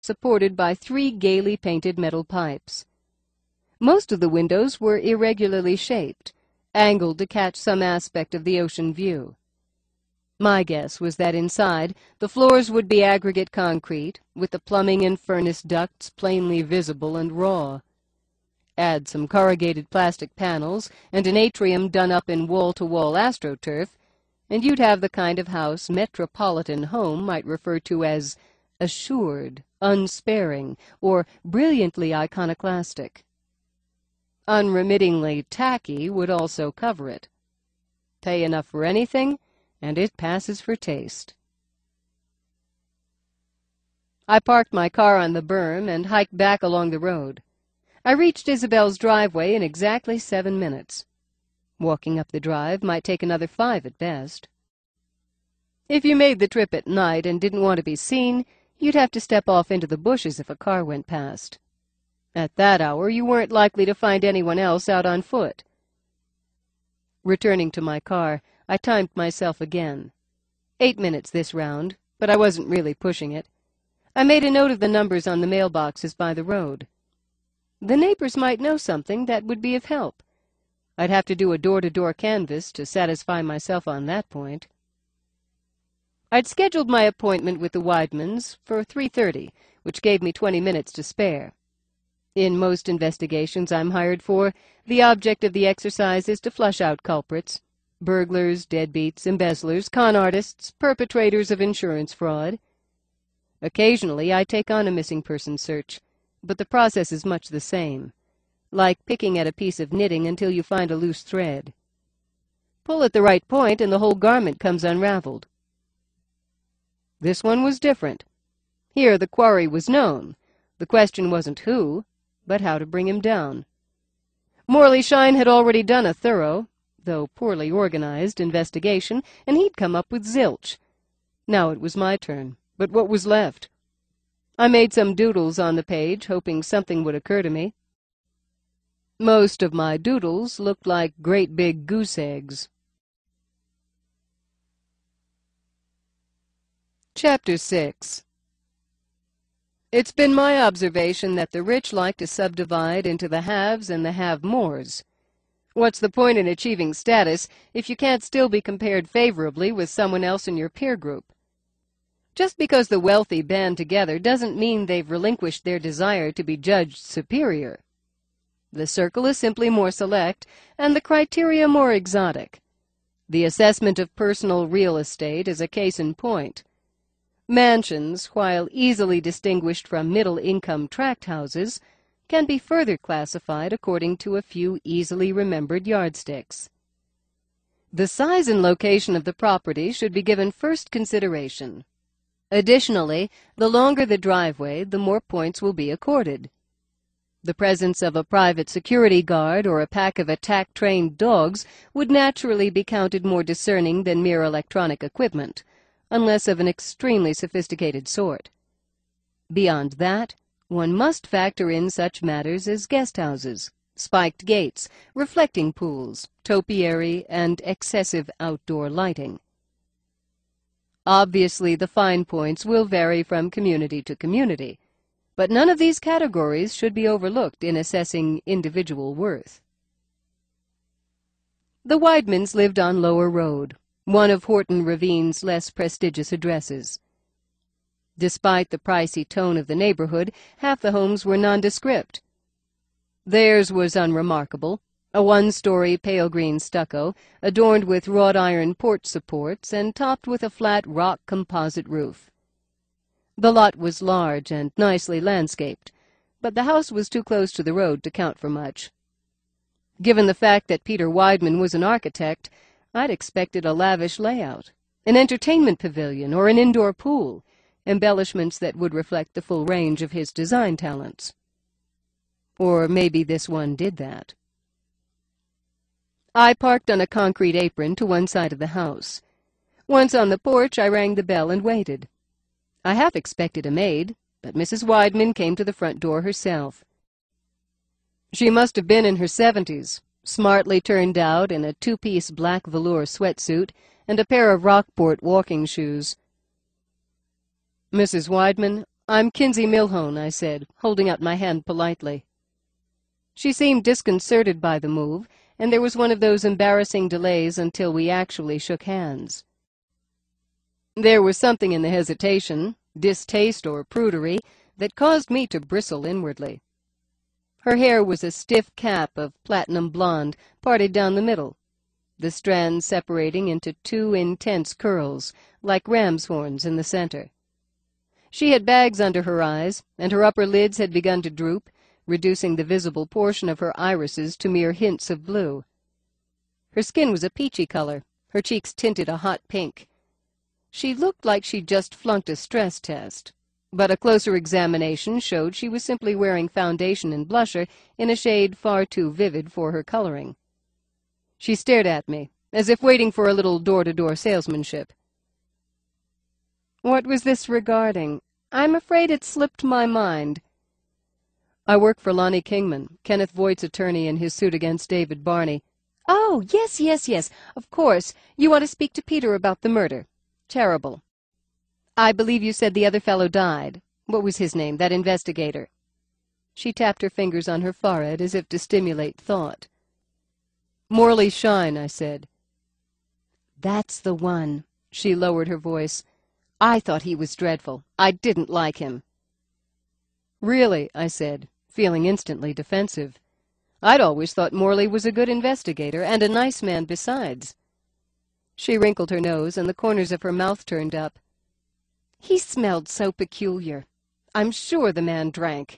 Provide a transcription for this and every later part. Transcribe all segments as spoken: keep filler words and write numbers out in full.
supported by three gaily painted metal pipes. Most of the windows were irregularly shaped, angled to catch some aspect of the ocean view. My guess was that inside, the floors would be aggregate concrete, with the plumbing and furnace ducts plainly visible and raw. Add some corrugated plastic panels and an atrium done up in wall-to-wall astroturf, and you'd have the kind of house Metropolitan Home might refer to as assured, unsparing, or brilliantly iconoclastic. Unremittingly tacky would also cover it. Pay enough for anything, and it passes for taste. I parked my car on the berm and hiked back along the road. I reached Isabel's driveway in exactly seven minutes. Walking up the drive might take another five at best. If you made the trip at night and didn't want to be seen, you'd have to step off into the bushes if a car went past. At that hour, you weren't likely to find anyone else out on foot. Returning to my car, I timed myself again. Eight minutes this round, but I wasn't really pushing it. I made a note of the numbers on the mailboxes by the road. The neighbors might know something that would be of help. I'd have to do a door-to-door canvass to satisfy myself on that point. I'd scheduled my appointment with the Weidmans for three thirty, which gave me twenty minutes to spare. In most investigations I'm hired for, the object of the exercise is to flush out culprits. Burglars, deadbeats, embezzlers, con artists, perpetrators of insurance fraud. Occasionally I take on a missing person search, but the process is much the same, like picking at a piece of knitting until you find a loose thread. Pull at the right point and the whole garment comes unraveled. This one was different. Here the quarry was known. The question wasn't who, but how to bring him down. Morley Shine had already done a thorough, though poorly organized, investigation, and he'd come up with zilch. Now it was my turn, but what was left? I made some doodles on the page, hoping something would occur to me. Most of my doodles looked like great big goose eggs. Chapter six. It's been my observation that the rich like to subdivide into the haves and the have-mores. What's the point in achieving status if you can't still be compared favorably with someone else in your peer group? Just because the wealthy band together doesn't mean they've relinquished their desire to be judged superior. The circle is simply more select, and the criteria more exotic. The assessment of personal real estate is a case in point. Mansions, while easily distinguished from middle-income tract houses, can be further classified according to a few easily remembered yardsticks. The size and location of the property should be given first consideration. Additionally, the longer the driveway, the more points will be accorded. The presence of a private security guard or a pack of attack-trained dogs would naturally be counted more discerning than mere electronic equipment, unless of an extremely sophisticated sort. Beyond that, one must factor in such matters as guest houses, spiked gates, reflecting pools, topiary, and excessive outdoor lighting. Obviously, the fine points will vary from community to community, but none of these categories should be overlooked in assessing individual worth. The Weidmans lived on Lower Road, one of Horton Ravine's less prestigious addresses. Despite the pricey tone of the neighborhood, half the homes were nondescript. Theirs was unremarkable, a one-story pale green stucco, adorned with wrought-iron porch supports and topped with a flat rock composite roof. The lot was large and nicely landscaped, but the house was too close to the road to count for much. Given the fact that Peter Weidman was an architect, I'd expected a lavish layout, an entertainment pavilion or an indoor pool, embellishments that would reflect the full range of his design talents. Or maybe this one did that. I parked on a concrete apron to one side of the house. Once on the porch, I rang the bell and waited. I half expected a maid, but Missus Weidman came to the front door herself. She must have been in her seventies, smartly turned out in a two-piece black velour sweatsuit and a pair of Rockport walking shoes. "Missus Weidman, "I'm Kinsey Milhone," I said, holding out my hand politely. She seemed disconcerted by the move, and there was one of those embarrassing delays until we actually shook hands. There was something in the hesitation, distaste or prudery, that caused me to bristle inwardly. Her hair was a stiff cap of platinum blonde, parted down the middle, the strands separating into two intense curls, like ram's horns in the center. She had bags under her eyes, and her upper lids had begun to droop, reducing the visible portion of her irises to mere hints of blue. Her skin was a peachy color, her cheeks tinted a hot pink. She looked like she'd just flunked a stress test, but a closer examination showed she was simply wearing foundation and blusher in a shade far too vivid for her coloring. She stared at me, as if waiting for a little door-to-door salesmanship. "What was this regarding? I'm afraid it slipped my mind." "I work for Lonnie Kingman, Kenneth Voight's attorney in his suit against David Barney." "Oh, yes, yes, yes, of course. You want to speak to Peter about the murder. Terrible. I believe you said the other fellow died. What was his name, that investigator?" She tapped her fingers on her forehead as if to stimulate thought. "Morley Shine," I said. "That's the one." She lowered her voice. "I thought he was dreadful. I didn't like him." "Really?" I said, feeling instantly defensive. I'd always thought Morley was a good investigator, and a nice man besides. She wrinkled her nose, and the corners of her mouth turned up. "He smelled so peculiar. I'm sure the man drank."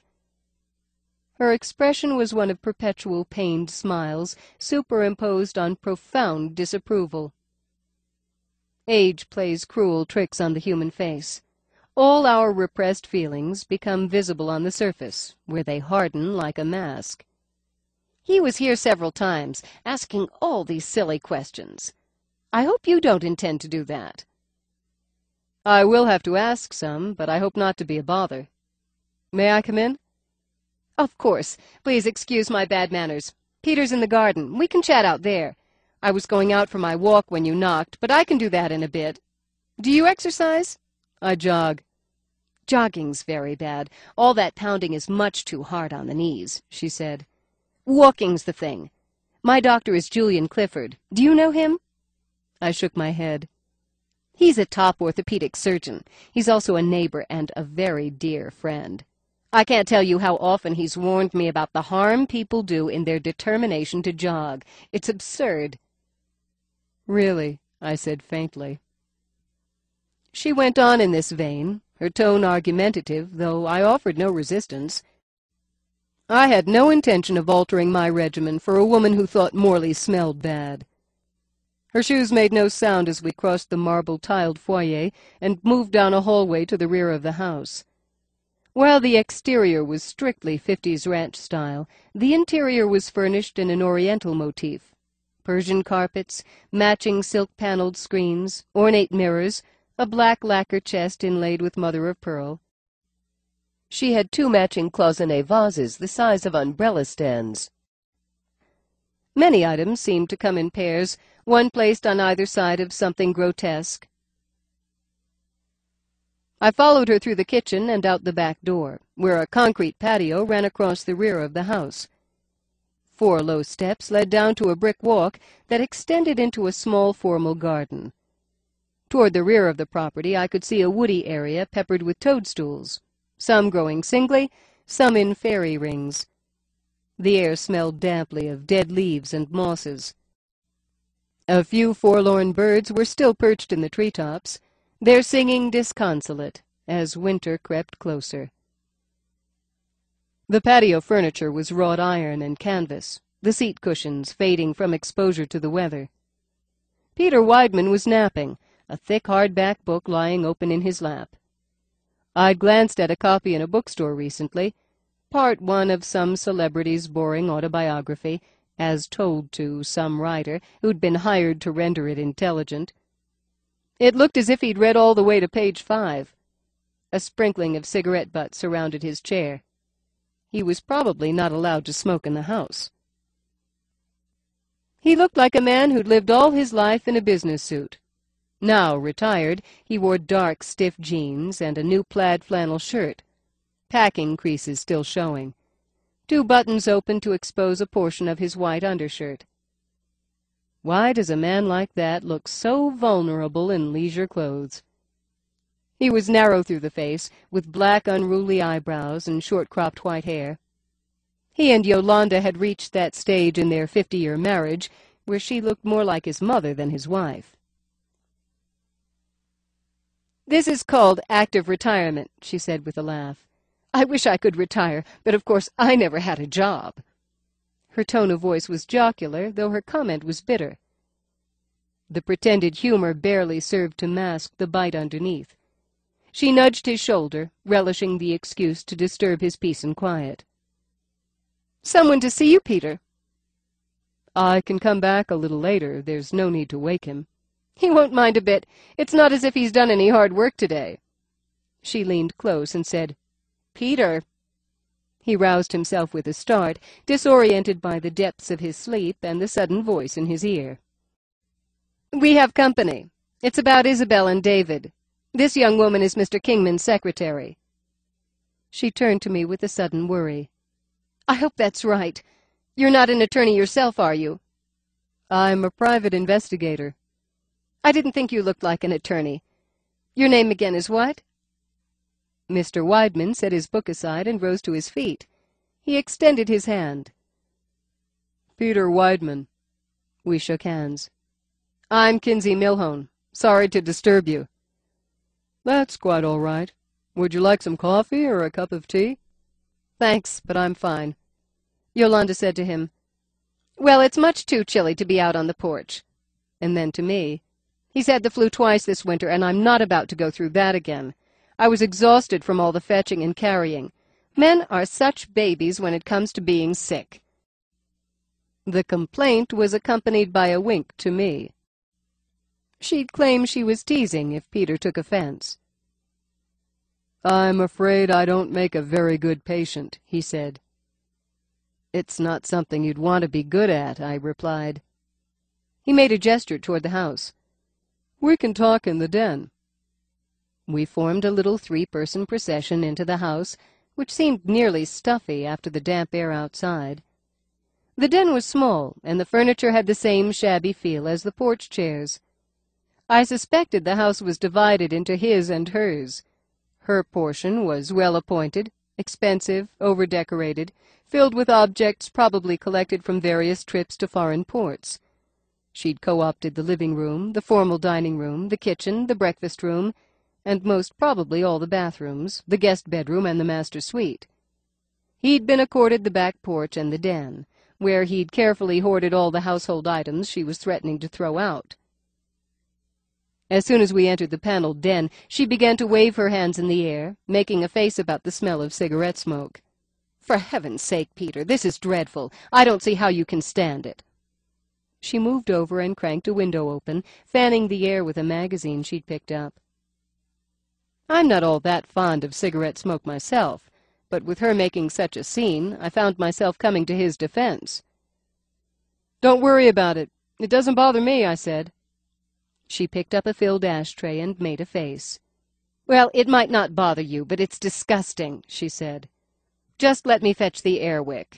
Her expression was one of perpetual pained smiles, superimposed on profound disapproval. Age plays cruel tricks on the human face. All our repressed feelings become visible on the surface, where they harden like a mask. "He was here several times, asking all these silly questions. I hope you don't intend to do that." "I will have to ask some, but I hope not to be a bother. May I come in?" "Of course. Please excuse my bad manners. Peter's in the garden. We can chat out there. I was going out for my walk when you knocked, but I can do that in a bit. Do you exercise?" "I jog." "Jogging's very bad. All that pounding is much too hard on the knees," she said. "Walking's the thing. My doctor is Julian Clifford. Do you know him?" I shook my head. "He's a top orthopedic surgeon. He's also a neighbor and a very dear friend. I can't tell you how often he's warned me about the harm people do in their determination to jog. It's absurd." "Really?" I said faintly. She went on in this vein, her tone argumentative, though I offered no resistance. I had no intention of altering my regimen for a woman who thought Morley smelled bad. Her shoes made no sound as we crossed the marble-tiled foyer and moved down a hallway to the rear of the house. While the exterior was strictly fifties ranch style, the interior was furnished in an oriental motif. Persian carpets, matching silk-paneled screens, ornate mirrors, a black lacquer chest inlaid with mother-of-pearl. She had two matching cloisonné vases the size of umbrella stands. Many items seemed to come in pairs, one placed on either side of something grotesque. I followed her through the kitchen and out the back door, where a concrete patio ran across the rear of the house. Four low steps led down to a brick walk that extended into a small formal garden. Toward the rear of the property I could see a woody area peppered with toadstools, some growing singly, some in fairy rings. The air smelled damply of dead leaves and mosses. A few forlorn birds were still perched in the treetops, their singing disconsolate as winter crept closer. The patio furniture was wrought iron and canvas, the seat cushions fading from exposure to the weather. Peter Weidman was napping, a thick hardback book lying open in his lap. I'd glanced at a copy in a bookstore recently, part one of some celebrity's boring autobiography, as told to some writer who'd been hired to render it intelligent. It looked as if he'd read all the way to page five. A sprinkling of cigarette butts surrounded his chair. He was probably not allowed to smoke in the house. He looked like a man who'd lived all his life in a business suit. Now retired, he wore dark, stiff jeans and a new plaid flannel shirt, packing creases still showing. Two buttons open to expose a portion of his white undershirt. Why does a man like that look so vulnerable in leisure clothes? He was narrow through the face, with black, unruly eyebrows and short-cropped white hair. He and Yolanda had reached that stage in their fifty-year marriage where she looked more like his mother than his wife. "This is called active retirement," she said with a laugh. "I wish I could retire, but of course I never had a job." Her tone of voice was jocular, though her comment was bitter. The pretended humor barely served to mask the bite underneath. She nudged his shoulder, relishing the excuse to disturb his peace and quiet. "Someone to see you, Peter." "I can come back a little later. There's no need to wake him." "He won't mind a bit. It's not as if he's done any hard work today." She leaned close and said, "Peter." He roused himself with a start, disoriented by the depths of his sleep and the sudden voice in his ear. "We have company. It's about Isabel and David. This young woman is Mister Kingman's secretary." She turned to me with a sudden worry. "I hope that's right. You're not an attorney yourself, are you?" "I'm a private investigator." "I didn't think you looked like an attorney. Your name again is what?" Mister Weidman set his book aside and rose to his feet. He extended his hand. "Peter Weidman." We shook hands. "I'm Kinsey Milhone. Sorry to disturb you." "That's quite all right. Would you like some coffee or a cup of tea?" "Thanks, but I'm fine." Yolanda said to him, "Well, it's much too chilly to be out on the porch." And then to me, "He's had the flu twice this winter, and I'm not about to go through that again. I was exhausted from all the fetching and carrying. Men are such babies when it comes to being sick." The complaint was accompanied by a wink to me. She'd claim she was teasing if Peter took offense. "I'm afraid I don't make a very good patient," he said. "It's not something you'd want to be good at," I replied. He made a gesture toward the house. "We can talk in the den." We formed a little three-person procession into the house, which seemed nearly stuffy after the damp air outside. The den was small, and the furniture had the same shabby feel as the porch chairs. I suspected the house was divided into his and hers. Her portion was well-appointed, expensive, over-decorated, filled with objects probably collected from various trips to foreign ports. She'd co-opted the living room, the formal dining room, the kitchen, the breakfast room, and most probably all the bathrooms, the guest bedroom, and the master suite. He'd been accorded the back porch and the den, where he'd carefully hoarded all the household items she was threatening to throw out. As soon as we entered the paneled den, she began to wave her hands in the air, making a face about the smell of cigarette smoke. "For heaven's sake, Peter, this is dreadful. I don't see how you can stand it." She moved over and cranked a window open, fanning the air with a magazine she'd picked up. I'm not all that fond of cigarette smoke myself, but with her making such a scene, I found myself coming to his defense. "Don't worry about it. It doesn't bother me," I said. She picked up a filled ashtray and made a face. "Well, it might not bother you, but it's disgusting," she said. "Just let me fetch the air wick."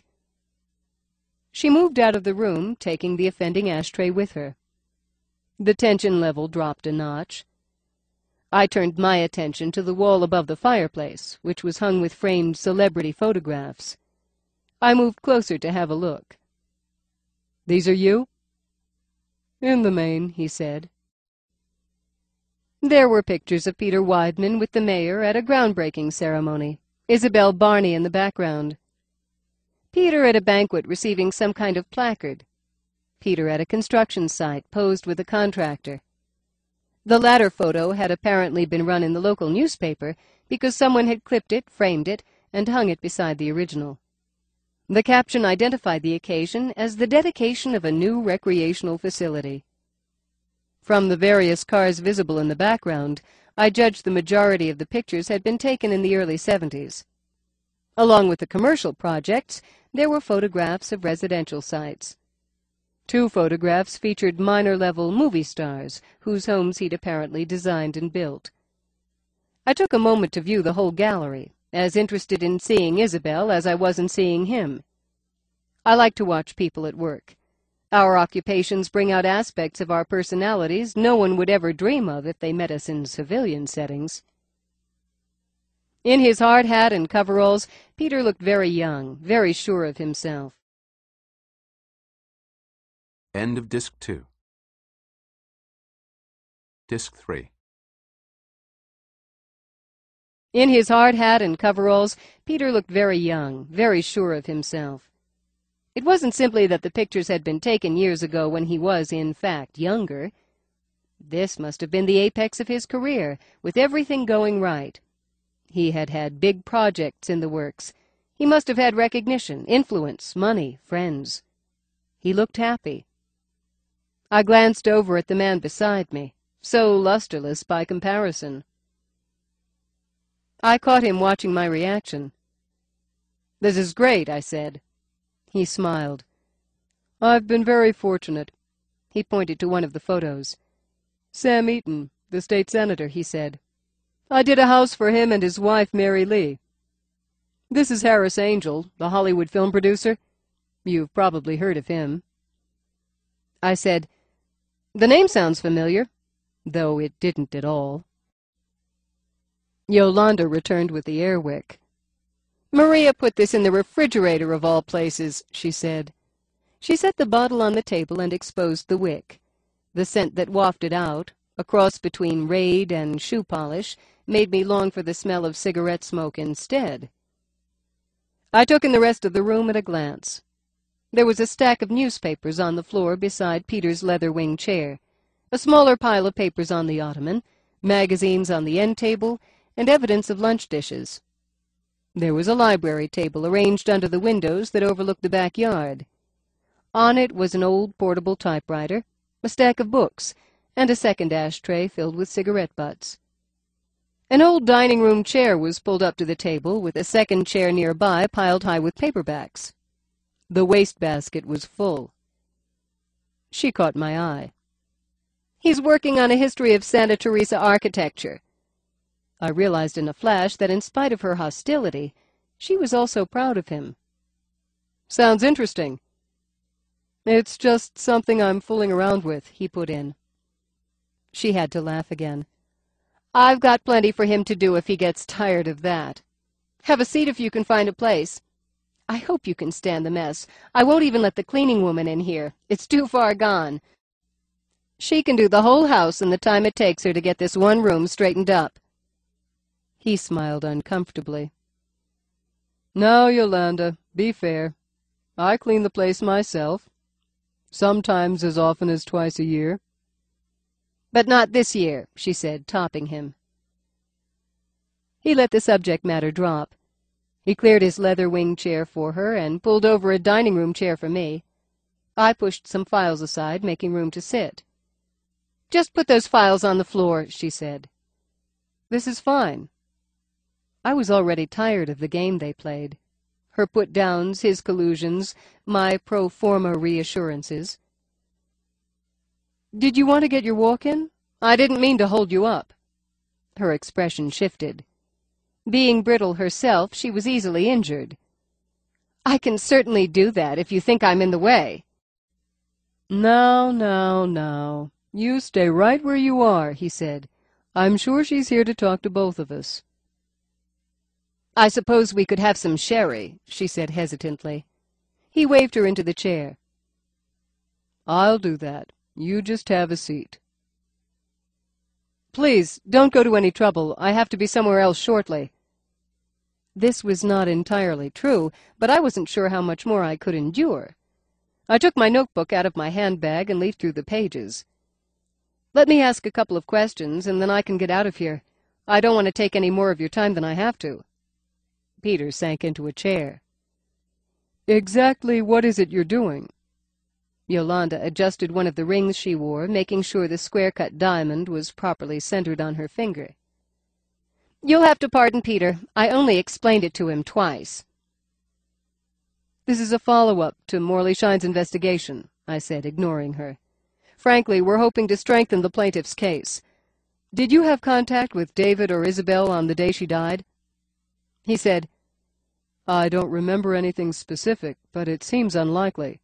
She moved out of the room, taking the offending ashtray with her. The tension level dropped a notch. I turned my attention to the wall above the fireplace, which was hung with framed celebrity photographs. I moved closer to have a look. "These are you?" "In the main," he said. There were pictures of Peter Weidman with the mayor at a groundbreaking ceremony, Isabel Barney in the background. Peter at a banquet receiving some kind of placard. Peter at a construction site posed with a contractor. The latter photo had apparently been run in the local newspaper because someone had clipped it, framed it, and hung it beside the original. The caption identified the occasion as the dedication of a new recreational facility. From the various cars visible in the background, I judged the majority of the pictures had been taken in the early seventies. Along with the commercial projects, there were photographs of residential sites. Two photographs featured minor-level movie stars, whose homes he'd apparently designed and built. I took a moment to view the whole gallery, as interested in seeing Isabel as I was in seeing him. I like to watch people at work. Our occupations bring out aspects of our personalities no one would ever dream of if they met us in civilian settings. In his hard hat and coveralls, Peter looked very young, very sure of himself. End of Disc two. Disc three. In his hard hat and coveralls, Peter looked very young, very sure of himself. It wasn't simply that the pictures had been taken years ago when he was, in fact, younger. This must have been the apex of his career, with everything going right. He had had big projects in the works. He must have had recognition, influence, money, friends. He looked happy. I glanced over at the man beside me, so lusterless by comparison. I caught him watching my reaction. "This is great," I said. He smiled. "I've been very fortunate." He pointed to one of the photos. "Sam Eaton, the state senator," he said. "I did a house for him and his wife, Mary Lee. This is Harris Angel, the Hollywood film producer. You've probably heard of him." I said, "The name sounds familiar," though it didn't at all. Yolanda returned with the air wick. "Maria put this in the refrigerator of all places," she said. She set the bottle on the table and exposed the wick. The scent that wafted out, a cross between Raid and shoe polish, made me long for the smell of cigarette smoke instead. I took in the rest of the room at a glance. There was a stack of newspapers on the floor beside Peter's leather-wing chair, a smaller pile of papers on the ottoman, magazines on the end table, and evidence of lunch dishes. There was a library table arranged under the windows that overlooked the backyard. On it was an old portable typewriter, a stack of books, and a second ashtray filled with cigarette butts. An old dining-room chair was pulled up to the table, with a second chair nearby piled high with paperbacks. The wastebasket was full. She caught my eye. "He's working on a history of Santa Teresa architecture." I realized in a flash that in spite of her hostility, she was also proud of him. "Sounds interesting." "It's just something I'm fooling around with," he put in. She had to laugh again. "I've got plenty for him to do if he gets tired of that. Have a seat if you can find a place. I hope you can stand the mess. I won't even let the cleaning woman in here. It's too far gone. She can do the whole house in the time it takes her to get this one room straightened up." He smiled uncomfortably. "Now, Yolanda, be fair. I clean the place myself. Sometimes as often as twice a year." "But not this year," she said, topping him. He let the subject matter drop. He cleared his leather-wing chair for her and pulled over a dining-room chair for me. I pushed some files aside, making room to sit. "Just put those files on the floor," she said. "This is fine." I was already tired of the game they played. Her put-downs, his collusions, my pro forma reassurances. "Did you want to get your walk in? I didn't mean to hold you up." Her expression shifted. Being brittle herself, she was easily injured. "I can certainly do that if you think I'm in the way." "Now, now, now. You stay right where you are," he said. "I'm sure she's here to talk to both of us." "I suppose we could have some sherry," she said hesitantly. He waved her into the chair. "I'll do that. You just have a seat." "Please, don't go to any trouble. I have to be somewhere else shortly." This was not entirely true, but I wasn't sure how much more I could endure. I took my notebook out of my handbag and leafed through the pages. "Let me ask a couple of questions, and then I can get out of here. I don't want to take any more of your time than I have to." Peter sank into a chair. "Exactly what is it you're doing?" Yolanda adjusted one of the rings she wore, making sure the square-cut diamond was properly centered on her finger. "You'll have to pardon Peter. I only explained it to him twice." "This is a follow-up to Morley Shine's investigation. I said, ignoring her. Frankly, we're hoping to strengthen the plaintiff's case. Did you have contact with David or Isabel on the day she died? He said, I don't remember anything specific, but it seems unlikely.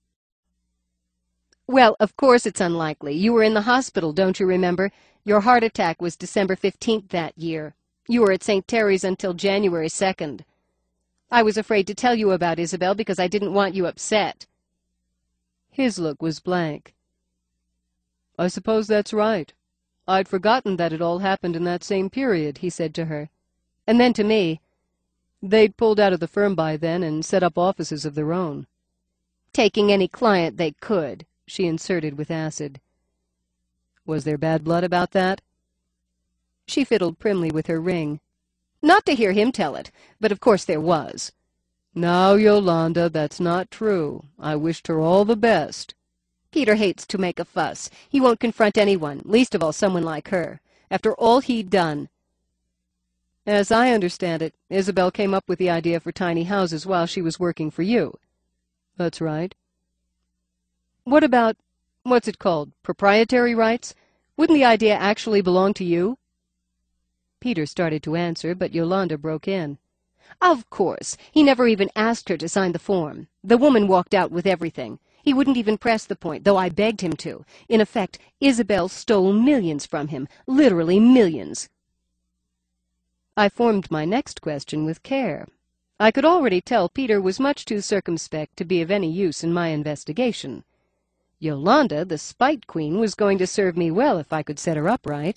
Well, of course it's unlikely. You were in the hospital, don't you remember? Your heart attack was December fifteenth that year. You were at Saint Terry's until January second. I was afraid to tell you about Isabel because I didn't want you upset. His look was blank. I suppose that's right. I'd forgotten that it all happened in that same period, he said to her. And then to me, they'd pulled out of the firm by then and set up offices of their own. Taking any client they could, she inserted with acid. Was there bad blood about that? She fiddled primly with her ring. Not to hear him tell it, but of course there was. Now, Yolanda, that's not true. I wished her all the best. Peter hates to make a fuss. He won't confront anyone, least of all someone like her, after all he'd done. As I understand it, Isabel came up with the idea for tiny houses while she was working for you. That's right. What about, what's it called, proprietary rights? Wouldn't the idea actually belong to you? Peter started to answer, but Yolanda broke in. Of course. He never even asked her to sign the form. The woman walked out with everything. He wouldn't even press the point, though I begged him to. In effect, Isabel stole millions from him, literally millions. I formed my next question with care. I could already tell Peter was much too circumspect to be of any use in my investigation. Yolanda, the spite queen, was going to serve me well if I could set her up right.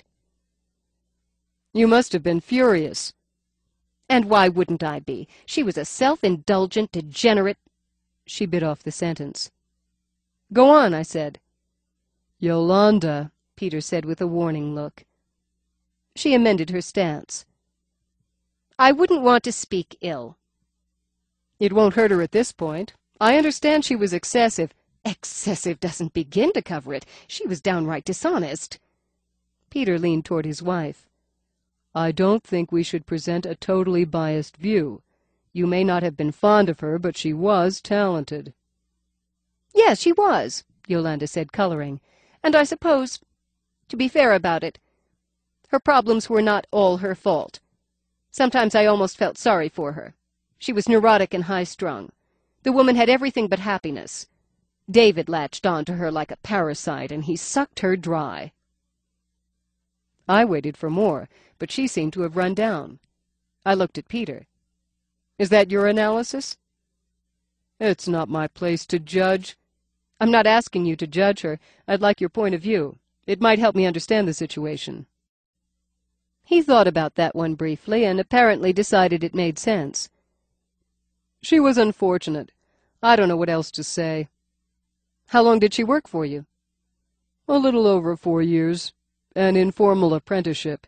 You must have been furious. And why wouldn't I be? She was a self-indulgent, degenerate... She bit off the sentence. Go on, I said. Yolanda, Peter said with a warning look. She amended her stance. I wouldn't want to speak ill. It won't hurt her at this point. I understand she was excessive. Excessive doesn't begin to cover it. She was downright dishonest. Peter leaned toward his wife. I don't think we should present a totally biased view. You may not have been fond of her, but she was talented. Yes, she was, Yolanda said, coloring. And I suppose, to be fair about it, her problems were not all her fault. Sometimes I almost felt sorry for her. She was neurotic and high-strung. The woman had everything but happiness. David latched on to her like a parasite, and he sucked her dry. I waited for more, but she seemed to have run down. I looked at Peter. Is that your analysis? It's not my place to judge. I'm not asking you to judge her. I'd like your point of view. It might help me understand the situation. He thought about that one briefly and apparently decided it made sense. She was unfortunate. I don't know what else to say. How long did she work for you? A little over four years. An informal apprenticeship.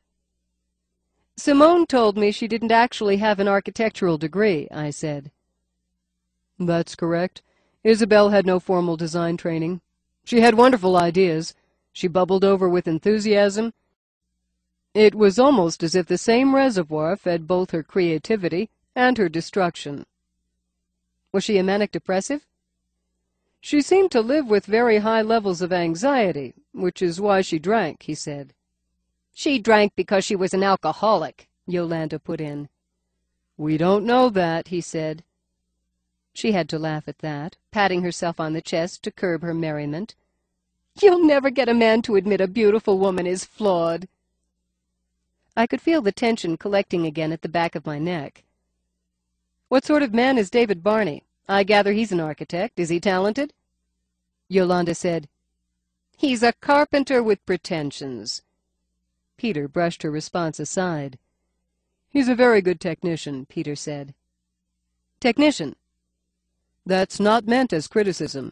Simone told me she didn't actually have an architectural degree, I said. That's correct. Isabel had no formal design training. She had wonderful ideas. She bubbled over with enthusiasm. It was almost as if the same reservoir fed both her creativity and her destruction. Was she a manic depressive? She seemed to live with very high levels of anxiety, which is why she drank, he said. She drank because she was an alcoholic, Yolanda put in. We don't know that, he said. She had to laugh at that, patting herself on the chest to curb her merriment. You'll never get a man to admit a beautiful woman is flawed. I could feel the tension collecting again at the back of my neck. What sort of man is David Barney? I gather he's an architect. Is he talented? Yolanda said, He's a carpenter with pretensions. Peter brushed her response aside. He's a very good technician, Peter said. Technician? That's not meant as criticism.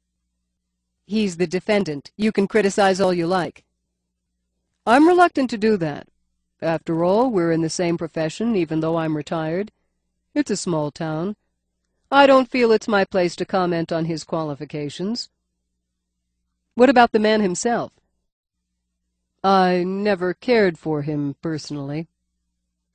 He's the defendant. You can criticize all you like. I'm reluctant to do that. After all, we're in the same profession, even though I'm retired. It's a small town. I don't feel it's my place to comment on his qualifications. What about the man himself? I never cared for him personally.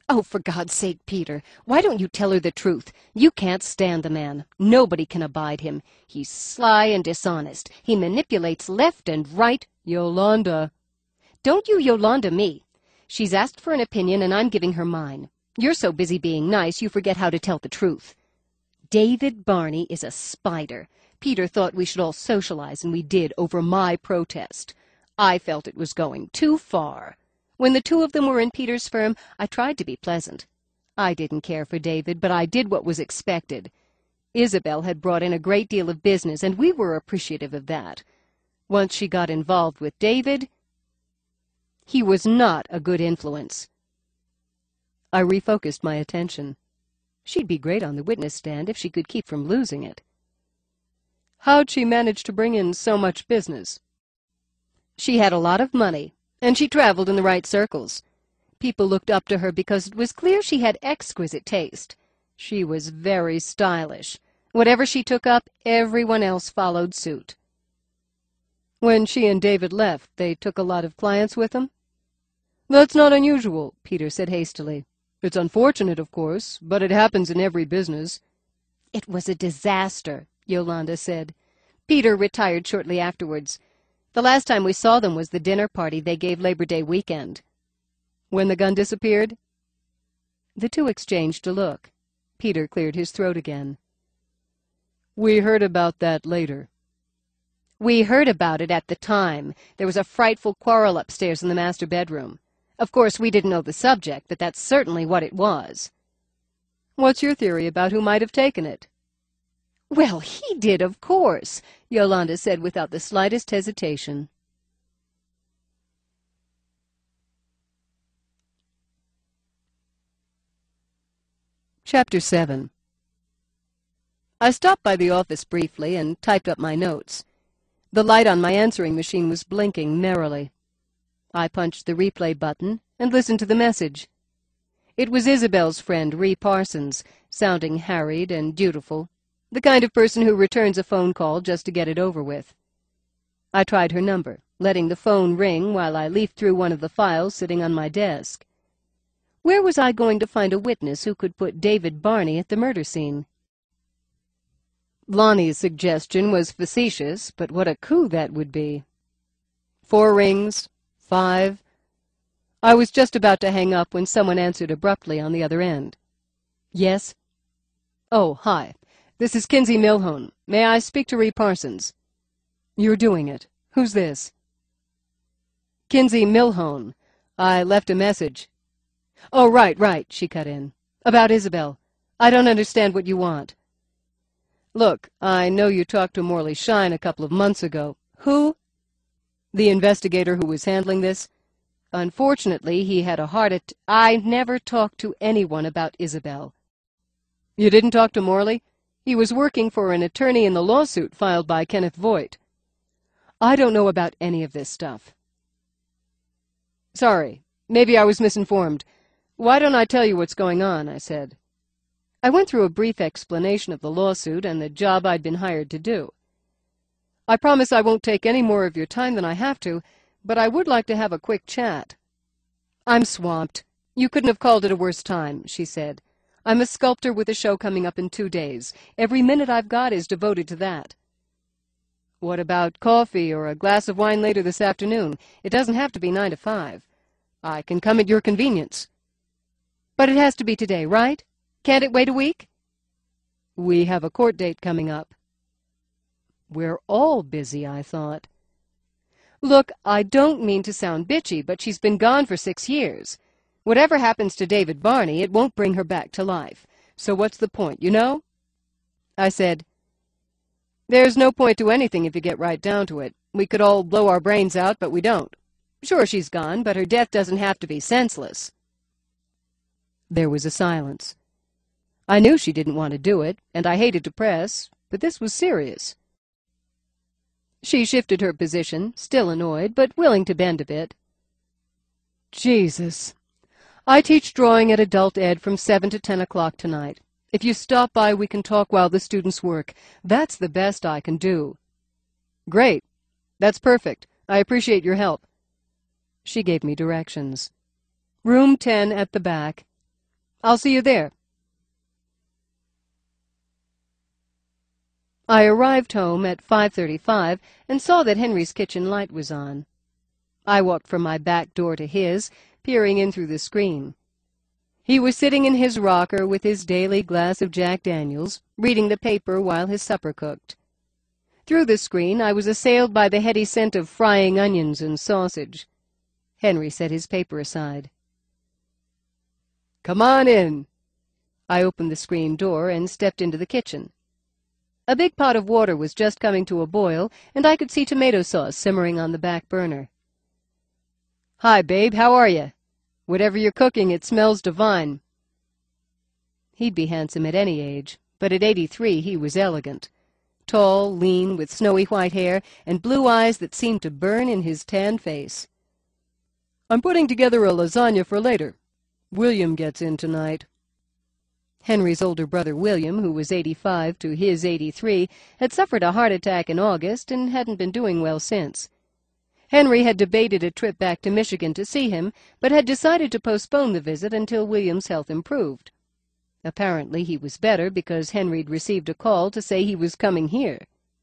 Oh, for God's sake, Peter, why don't you tell her the truth? You can't stand the man. Nobody can abide him. He's sly and dishonest. He manipulates left and right. Yolanda. Don't you Yolanda me. She's asked for an opinion, and I'm giving her mine. You're so busy being nice, you forget how to tell the truth. David Barney is a spider. Peter thought we should all socialize, and we did, over my protest. I felt it was going too far. When the two of them were in Peter's firm, I tried to be pleasant. I didn't care for David, but I did what was expected. Isabel had brought in a great deal of business, and we were appreciative of that. Once she got involved with David, he was not a good influence. I refocused my attention. She'd be great on the witness stand if she could keep from losing it. How'd she manage to bring in so much business? She had a lot of money, and she traveled in the right circles. People looked up to her because it was clear she had exquisite taste. She was very stylish. Whatever she took up, everyone else followed suit. When she and David left, they took a lot of clients with them? That's not unusual, Peter said hastily. It's unfortunate, of course, but it happens in every business. It was a disaster, Yolanda said. Peter retired shortly afterwards. The last time we saw them was the dinner party they gave Labor Day weekend. When the gun disappeared? The two exchanged a look. Peter cleared his throat again. We heard about that later. We heard about it at the time. There was a frightful quarrel upstairs in the master bedroom. Of course, we didn't know the subject, but that's certainly what it was. What's your theory about who might have taken it? Well, he did, of course, Yolanda said without the slightest hesitation. Chapter seven. I stopped by the office briefly and typed up my notes. The light on my answering machine was blinking merrily. I punched the replay button and listened to the message. It was Isabel's friend, Ree Parsons, sounding harried and dutiful, the kind of person who returns a phone call just to get it over with. I tried her number, letting the phone ring while I leafed through one of the files sitting on my desk. Where was I going to find a witness who could put David Barney at the murder scene? Lonnie's suggestion was facetious, but what a coup that would be. Four rings, five. I was just about to hang up when someone answered abruptly on the other end. Yes? Oh, hi. This is Kinsey Milhone. May I speak to Ree Parsons? You're doing it. Who's this? Kinsey Milhone. I left a message. Oh, right, right, she cut in. About Isabel. I don't understand what you want. Look, I know you talked to Morley Shine a couple of months ago. Who? The investigator who was handling this. Unfortunately, he had a heart at... I never talked to anyone about Isabel. You didn't talk to Morley? He was working for an attorney in the lawsuit filed by Kenneth Voigt. I don't know about any of this stuff. Sorry, maybe I was misinformed. Why don't I tell you what's going on, I said. I went through a brief explanation of the lawsuit and the job I'd been hired to do. I promise I won't take any more of your time than I have to, but I would like to have a quick chat. I'm swamped. You couldn't have called it a worse time, she said. I'm a sculptor with a show coming up in two days. Every minute I've got is devoted to that. What about coffee or a glass of wine later this afternoon? It doesn't have to be nine to five. I can come at your convenience. But it has to be today, right? Can't it wait a week? We have a court date coming up. We're all busy, I thought. Look, I don't mean to sound bitchy, but she's been gone for six years. Whatever happens to David Barney, it won't bring her back to life. So what's the point, you know? I said, There's no point to anything if you get right down to it. We could all blow our brains out, but we don't. Sure, she's gone, but her death doesn't have to be senseless. There was a silence. I knew she didn't want to do it, and I hated to press, but this was serious. She shifted her position, still annoyed, but willing to bend a bit. Jesus. I teach drawing at Adult Ed from seven to ten o'clock tonight. If you stop by, we can talk while the students work. That's the best I can do. Great. That's perfect. I appreciate your help. She gave me directions. Room ten at the back. I'll see you there. I arrived home at five thirty-five and saw that Henry's kitchen light was on. I walked from my back door to his, peering in through the screen. He was sitting in his rocker with his daily glass of Jack Daniels, reading the paper while his supper cooked. Through the screen I was assailed by the heady scent of frying onions and sausage. Henry set his paper aside. "Come on in." I opened the screen door and stepped into the kitchen. A big pot of water was just coming to a boil, and I could see tomato sauce simmering on the back burner. "Hi, babe, how are you? Whatever you're cooking, it smells divine." He'd be handsome at any age, but at eighty-three he was elegant. Tall, lean, with snowy white hair, and blue eyes that seemed to burn in his tanned face. "I'm putting together a lasagna for later. William gets in tonight." Henry's older brother William, who was eighty-five to his eighty-three, had suffered a heart attack in August and hadn't been doing well since. Henry had debated a trip back to Michigan to see him, but had decided to postpone the visit until William's health improved. Apparently he was better because Henry'd received a call to say he was coming here.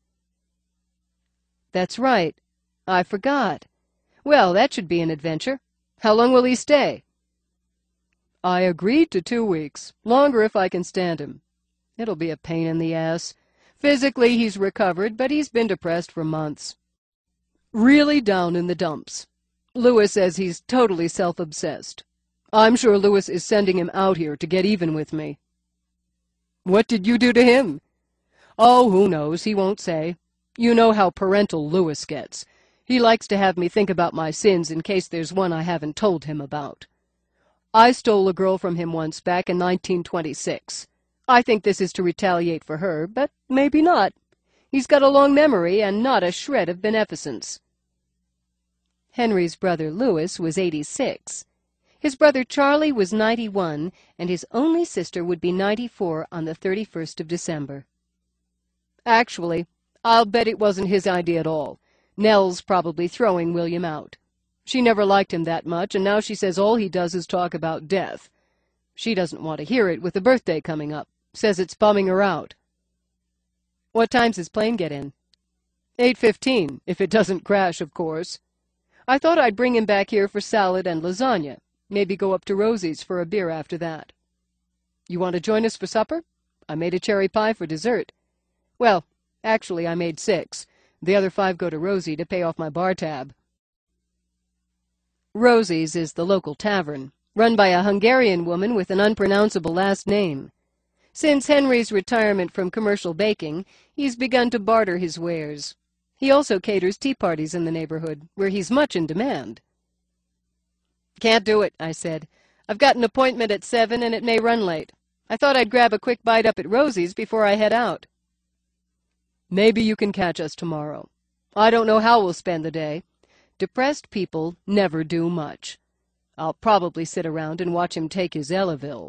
"That's right. I forgot. Well, that should be an adventure. How long will he stay?" "I agreed to two weeks, longer if I can stand him. It'll be a pain in the ass. Physically he's recovered, but he's been depressed for months. Really down in the dumps. Lewis says he's totally self-obsessed. I'm sure Lewis is sending him out here to get even with me." "What did you do to him?" "Oh, who knows? He won't say. You know how parental Lewis gets. He likes to have me think about my sins in case there's one I haven't told him about. I stole a girl from him once back in nineteen twenty-six. I think this is to retaliate for her, but maybe not. He's got a long memory and not a shred of beneficence." Henry's brother Lewis was eighty-six. His brother Charlie was ninety-one, and his only sister would be ninety-four on the thirty-first of December. "Actually, I'll bet it wasn't his idea at all. Nell's probably throwing William out. She never liked him that much, and now she says all he does is talk about death. She doesn't want to hear it with the birthday coming up. Says it's bumming her out." "What time's his plane get in?" eight fifteen, if it doesn't crash, of course. I thought I'd bring him back here for salad and lasagna. Maybe go up to Rosie's for a beer after that. You want to join us for supper? I made a cherry pie for dessert. Well, actually, I made six. The other five go to Rosie to pay off my bar tab." Rosie's is the local tavern, run by a Hungarian woman with an unpronounceable last name. Since Henry's retirement from commercial baking, he's begun to barter his wares. He also caters tea parties in the neighborhood, where he's much in demand. "Can't do it," I said. "I've got an appointment at seven, and it may run late. I thought I'd grab a quick bite up at Rosie's before I head out." "Maybe you can catch us tomorrow. I don't know how we'll spend the day. Depressed people never do much. I'll probably sit around and watch him take his Elavil."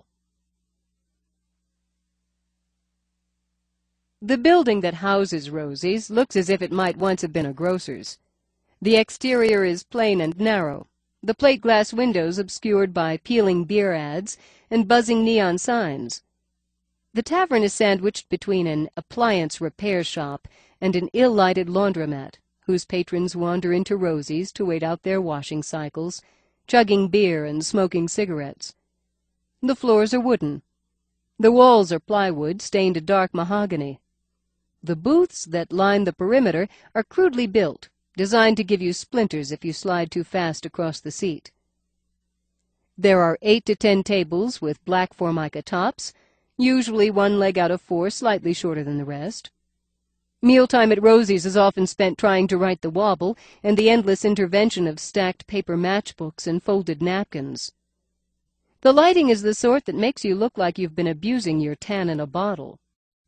The building that houses Rosie's looks as if it might once have been a grocer's. The exterior is plain and narrow, the plate glass windows obscured by peeling beer ads and buzzing neon signs. The tavern is sandwiched between an appliance repair shop and an ill-lighted laundromat, whose patrons wander into Rosie's to wait out their washing cycles, chugging beer and smoking cigarettes. The floors are wooden. The walls are plywood stained a dark mahogany. The booths that line the perimeter are crudely built, designed to give you splinters if you slide too fast across the seat. There are eight to ten tables with black formica tops, usually one leg out of four slightly shorter than the rest. Mealtime at Rosie's is often spent trying to right the wobble and the endless intervention of stacked paper matchbooks and folded napkins. The lighting is the sort that makes you look like you've been abusing your tan in a bottle.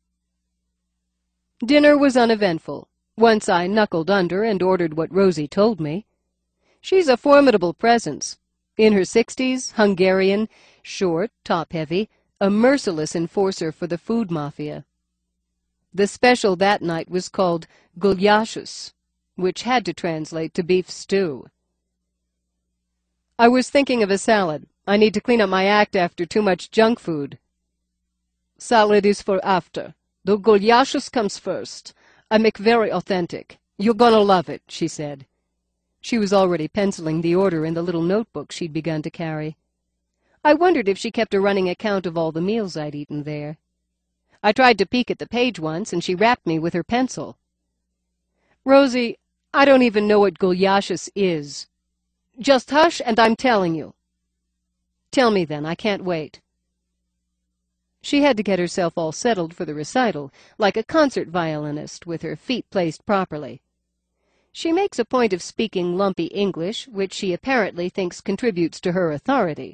Dinner was uneventful. Once I knuckled under and ordered what Rosie told me. She's a formidable presence. In her sixties, Hungarian, short, top-heavy, a merciless enforcer for the food mafia. The special that night was called gulyashes, which had to translate to beef stew. I was thinking of a salad. I need to clean up my act after too much junk food. Salad is for after. The goulash comes first. I make very authentic. You're gonna love it, she said. She was already penciling the order in the little notebook she'd begun to carry. I wondered if she kept a running account of all the meals I'd eaten there. I tried to peek at the page once, and she rapped me with her pencil. Rosie, I don't even know what goulash is. Just hush, and I'm telling you. Tell me then, I can't wait. She had to get herself all settled for the recital, like a concert violinist, with her feet placed properly. She makes a point of speaking lumpy English, which she apparently thinks contributes to her authority.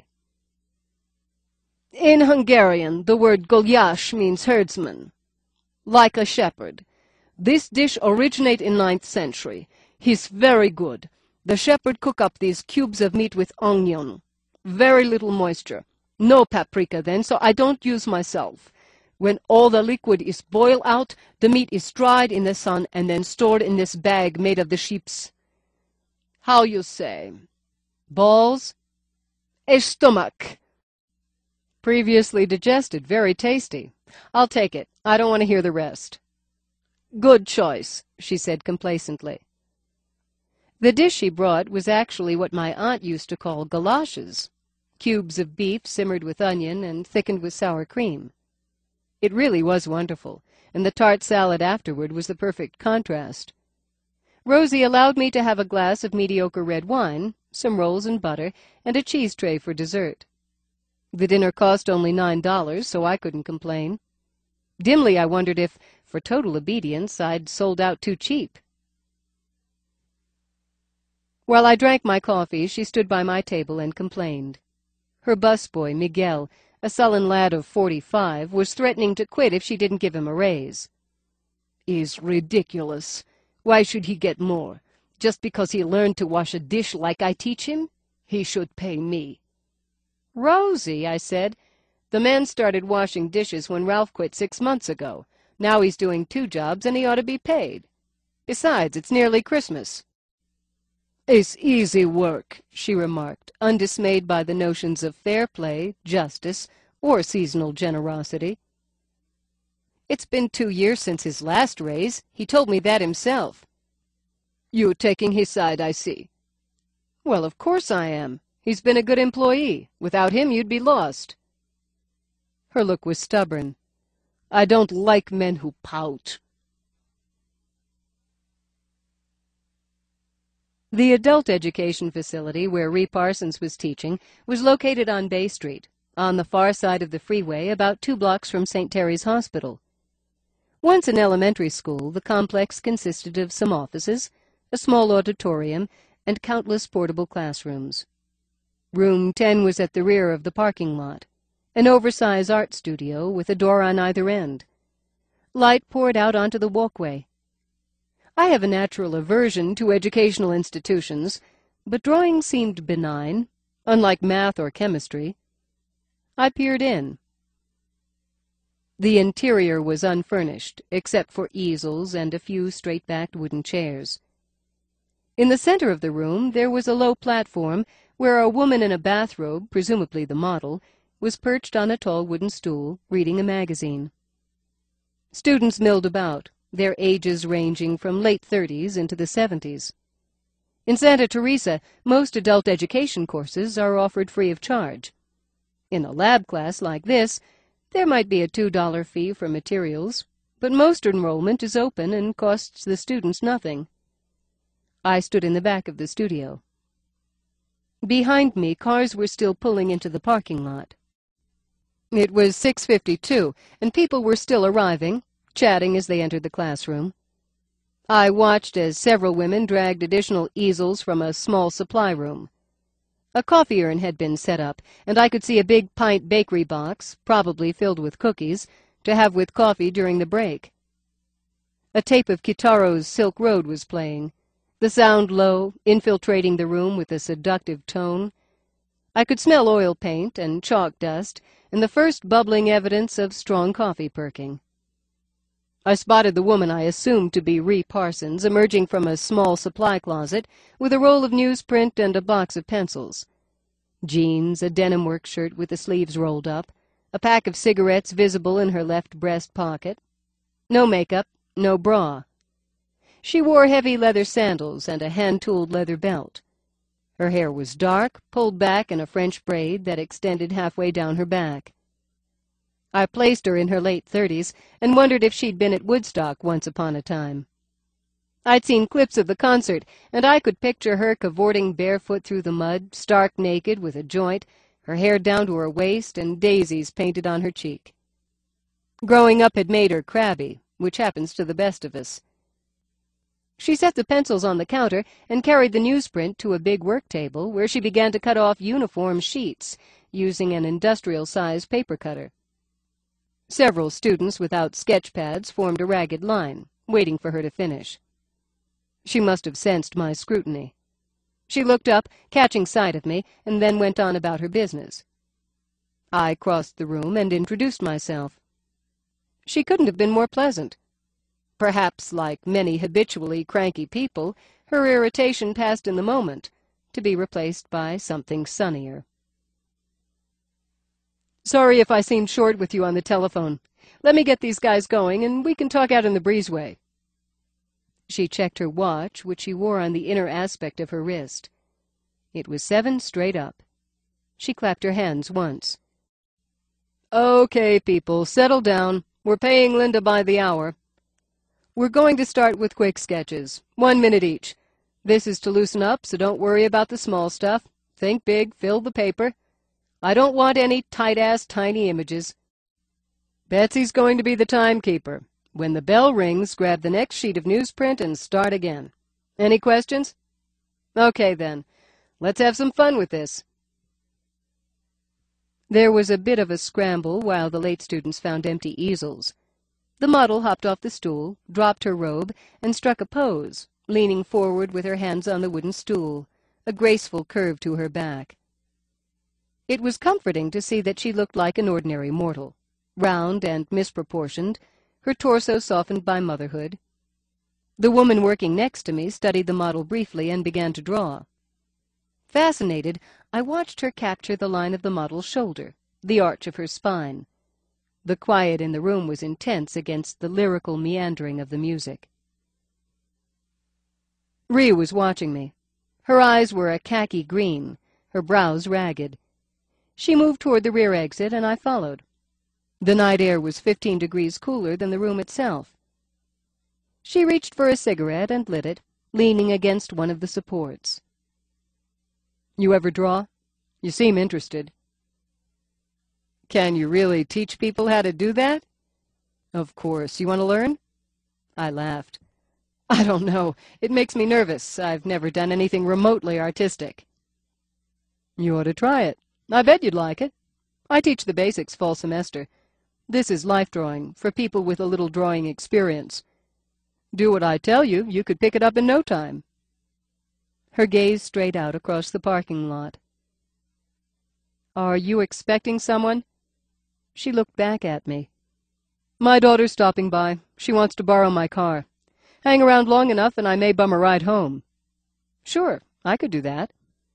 In Hungarian, the word goulash means herdsman, like a shepherd. This dish originate in ninth century. He's very good. The shepherd cook up these cubes of meat with onion. Very little moisture. No paprika then, so I don't use myself. When all the liquid is boiled out, the meat is dried in the sun and then stored in this bag made of the sheep's, how you say, balls? A stomach. Previously digested, very tasty. I'll take it. I don't want to hear the rest. Good choice, she said complacently. The dish she brought was actually what my aunt used to call galoshes, cubes of beef simmered with onion and thickened with sour cream. It really was wonderful, and the tart salad afterward was the perfect contrast. Rosie allowed me to have a glass of mediocre red wine, some rolls and butter, and a cheese tray for dessert. The dinner cost only nine dollars, so I couldn't complain. Dimly I wondered if, for total obedience, I'd sold out too cheap. While I drank my coffee, she stood by my table and complained. Her busboy, Miguel, a sullen lad of forty-five, was threatening to quit if she didn't give him a raise. Is ridiculous. Why should he get more? Just because he learned to wash a dish like I teach him? He should pay me. Rosie, I said, the man started washing dishes when Ralph quit six months ago. Now he's doing two jobs and he ought to be paid. Besides, it's nearly Christmas. It's easy work, she remarked, undismayed by the notions of fair play, justice, or seasonal generosity. It's been two years since his last raise. He told me that himself. You taking his side, I see. Well, of course I am. He's been a good employee. Without him, you'd be lost. Her look was stubborn. I don't like men who pout. The adult education facility where Ree Parsons was teaching was located on Bay Street, on the far side of the freeway, about two blocks from Saint Terry's Hospital. Once an elementary school, the complex consisted of some offices, a small auditorium, and countless portable classrooms. Room ten was at the rear of the parking lot, an oversized art studio with a door on either end. Light poured out onto the walkway. I have a natural aversion to educational institutions, but drawing seemed benign, unlike math or chemistry. I peered in. The interior was unfurnished, except for easels and a few straight-backed wooden chairs. In the center of the room there was a low platform where a woman in a bathrobe, presumably the model, was perched on a tall wooden stool, reading a magazine. Students milled about, their ages ranging from late thirties into the seventies. In Santa Teresa, most adult education courses are offered free of charge. In a lab class like this, there might be a two dollar fee for materials, but most enrollment is open and costs the students nothing. I stood in the back of the studio. Behind me, cars were still pulling into the parking lot. It was six fifty-two, and people were still arriving, chatting as they entered the classroom. I watched as several women dragged additional easels from a small supply room. A coffee urn had been set up, and I could see a big pint bakery box, probably filled with cookies, to have with coffee during the break. A tape of Kitaro's Silk Road was playing, the sound low, infiltrating the room with a seductive tone. I could smell oil paint and chalk dust, and the first bubbling evidence of strong coffee perking. I spotted the woman I assumed to be Ree Parsons emerging from a small supply closet with a roll of newsprint and a box of pencils. Jeans, a denim work shirt with the sleeves rolled up, a pack of cigarettes visible in her left breast pocket. No makeup, no bra. She wore heavy leather sandals and a hand-tooled leather belt. Her hair was dark, pulled back in a French braid that extended halfway down her back. I placed her in her late thirties and wondered if she'd been at Woodstock once upon a time. I'd seen clips of the concert, and I could picture her cavorting barefoot through the mud, stark naked with a joint, her hair down to her waist and daisies painted on her cheek. Growing up had made her crabby, which happens to the best of us. She set the pencils on the counter and carried the newsprint to a big work table where she began to cut off uniform sheets using an industrial-size paper cutter. Several students without sketch pads formed a ragged line, waiting for her to finish. She must have sensed my scrutiny. She looked up, catching sight of me, and then went on about her business. I crossed the room and introduced myself. She couldn't have been more pleasant. Perhaps, like many habitually cranky people, her irritation passed in the moment, to be replaced by something sunnier. "Sorry if I seemed short with you on the telephone. Let me get these guys going, and we can talk out in the breezeway." She checked her watch, which she wore on the inner aspect of her wrist. It was seven straight up. She clapped her hands once. "Okay, people, settle down. We're paying Linda by the hour. We're going to start with quick sketches, one minute each. This is to loosen up, so don't worry about the small stuff. Think big, fill the paper. I don't want any tight-ass tiny images. Betsy's going to be the timekeeper. When the bell rings, grab the next sheet of newsprint and start again. Any questions? Okay, then. Let's have some fun with this." There was a bit of a scramble while the late students found empty easels. The model hopped off the stool, dropped her robe, and struck a pose, leaning forward with her hands on the wooden stool, a graceful curve to her back. It was comforting to see that she looked like an ordinary mortal, round and misproportioned, her torso softened by motherhood. The woman working next to me studied the model briefly and began to draw. Fascinated, I watched her capture the line of the model's shoulder, the arch of her spine. The quiet in the room was intense against the lyrical meandering of the music. Rhea was watching me. Her eyes were a khaki green, her brows ragged. She moved toward the rear exit, and I followed. The night air was fifteen degrees cooler than the room itself. She reached for a cigarette and lit it, leaning against one of the supports. "You ever draw? You seem interested." "Can you really teach people how to do that?" "Of course. You want to learn?" I laughed. "I don't know. It makes me nervous. I've never done anything remotely artistic." "You ought to try it. I bet you'd like it. I teach the basics fall semester. This is life drawing, for people with a little drawing experience. Do what I tell you, you could pick it up in no time." Her gaze strayed out across the parking lot. "Are you expecting someone?" She looked back at me. "My daughter's stopping by. She wants to borrow my car. Hang around long enough and I may bum a ride home." "Sure, I could do that."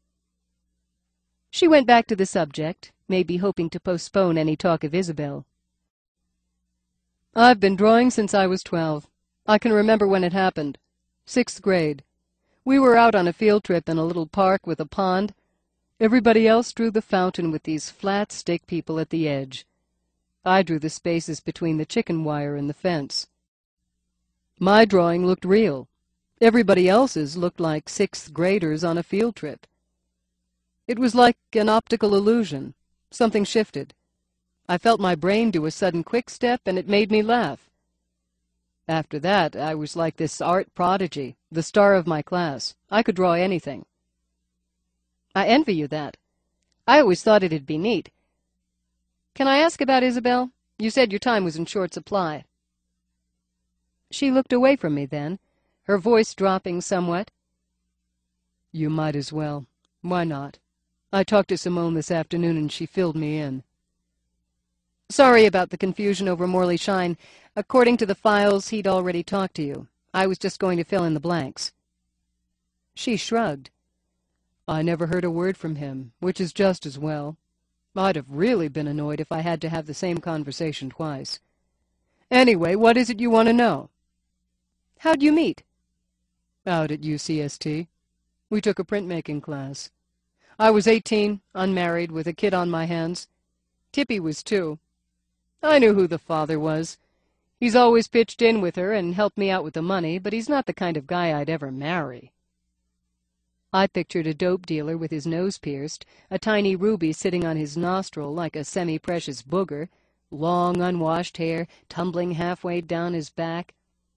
She went back to the subject, maybe hoping to postpone any talk of Isabel. "I've been drawing since I was twelve. I can remember when it happened. Sixth grade. We were out on a field trip in a little park with a pond. Everybody else drew the fountain with these flat stick people at the edge. I drew the spaces between the chicken wire and the fence. My drawing looked real. Everybody else's looked like sixth graders on a field trip. It was like an optical illusion. Something shifted. I felt my brain do a sudden quick step, and it made me laugh. After that, I was like this art prodigy, the star of my class. I could draw anything." "I envy you that. I always thought it'd be neat. Can I ask about Isabel? You said your time was in short supply." She looked away from me then, her voice dropping somewhat. "You might as well. Why not? I talked to Simone this afternoon and she filled me in." "Sorry about the confusion over Morley Shine. According to the files, he'd already talked to you. I was just going to fill in the blanks." She shrugged. I never heard a word from him, which is just as well. I'd have really been annoyed if I had to have the same conversation twice. Anyway, what is it you want to know? How'd you meet? Out at U C S T. We took a printmaking class. I was eighteen, unmarried, with a kid on my hands. Tippy was two. I knew who the father was. He's always pitched in with her and helped me out with the money, but he's not the kind of guy I'd ever marry. I pictured a dope dealer with his nose pierced, a tiny ruby sitting on his nostril like a semi-precious booger, long unwashed hair tumbling halfway down his back.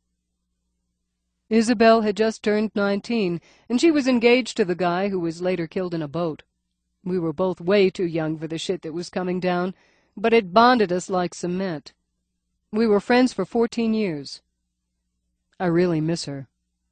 Isabel had just turned nineteen, and she was engaged to the guy who was later killed in a boat. We were both way too young for the shit that was coming down, but it bonded us like cement. We were friends for fourteen years. I really miss her.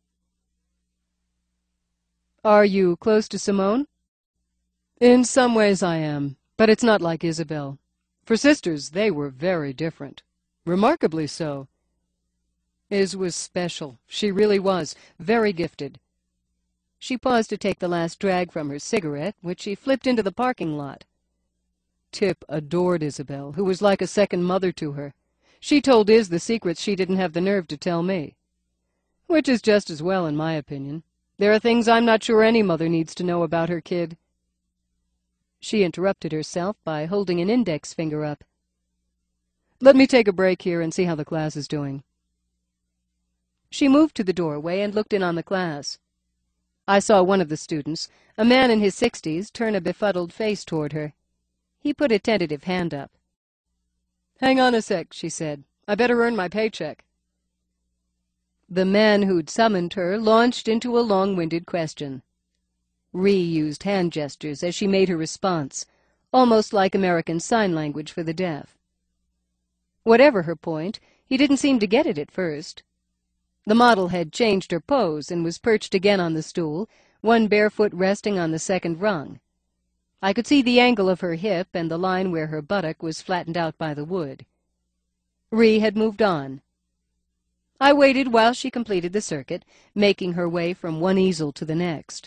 Are you close to Simone? In some ways I am, but it's not like Isabel. For sisters, they were very different. Remarkably so. Is was special. She really was. Very gifted. She paused to take the last drag from her cigarette, which she flipped into the parking lot. Tip adored Isabel, who was like a second mother to her. She told Iz the secrets she didn't have the nerve to tell me. Which is just as well, in my opinion. There are things I'm not sure any mother needs to know about her kid. She interrupted herself by holding an index finger up. Let me take a break here and see how the class is doing. She moved to the doorway and looked in on the class. I saw one of the students, a man in his sixties, turn a befuddled face toward her. He put a tentative hand up. Hang on a sec, she said. I better earn my paycheck. The man who'd summoned her launched into a long-winded question. Ree used hand gestures as she made her response, almost like American Sign Language for the deaf. Whatever her point, he didn't seem to get it at first. The model had changed her pose and was perched again on the stool, one bare foot resting on the second rung. I could see the angle of her hip and the line where her buttock was flattened out by the wood. Ree had moved on. I waited while she completed the circuit, making her way from one easel to the next.